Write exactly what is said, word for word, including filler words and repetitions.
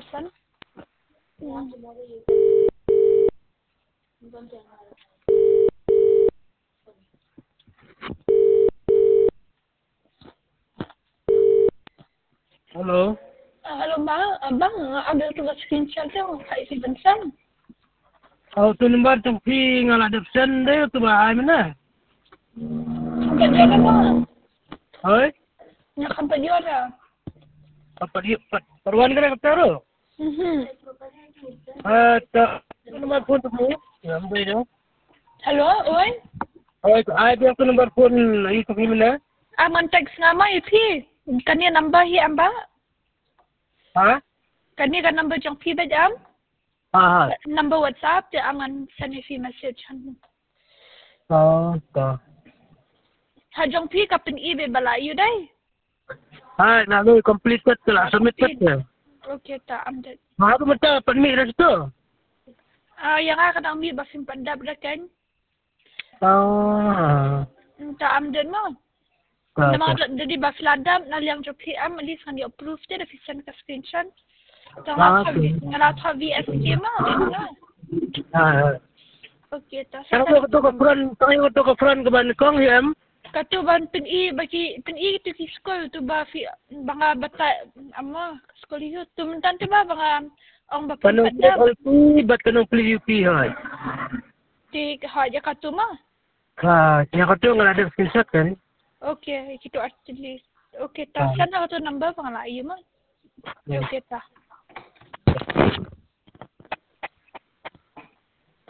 San. Hmm. Halo. Ah, halo bang, abang ada tugas screenshot yang kayak si Vincent. Oh, tu number tu pi ngala adoption deh tu ba ai mana? Sampai dia ada bang. Hoi. Yang sampai dia ada. Apa dia perwan kena kata tu? Mhm. Eh, tu number phone tu mu. Ya, ambil dia. Halo, oi. Hoi, ai dia tu number phone itu pi mana? Aman teks nama ipi. Kan ni number hi amba. Ha? Kan ni kan number jang pi bejam. Ha, ha. Number WhatsApp dia aman send ipi message han. Oh, tu. Ha jang pi kapten i be bala you dai. Ha, nak lu completed tu lah, submitted tu. Okay ta amdet. Ha, tu mata permit dah tu. Ah yang akan ambil basim pandap dah kan. Oh. Ta amdet mo. Ha, Nama tu. jadi bafil adam na yang jang pi am ali kan di approve dia dah send ke screenshot. Ta Ha, ngata tu. ngata V S G ma dia na. Ha, ha. Okay ta. Sekarang aku tu ke front, tengah aku tu ke front ke Bandung ya. Katu ban pen i bagi pen i tu ki school tu ba fi banga bata amma school itu tu mentan tu ba banga ang ba Kanong pandam L P, bat kanong P U P hai. ti haja katu ma. Ha, kaya ko tu nga ada screenshot kan. Okay, itu actually. Okay ta Ha. sana katu number banga la iya ma. Ya. Okay ta.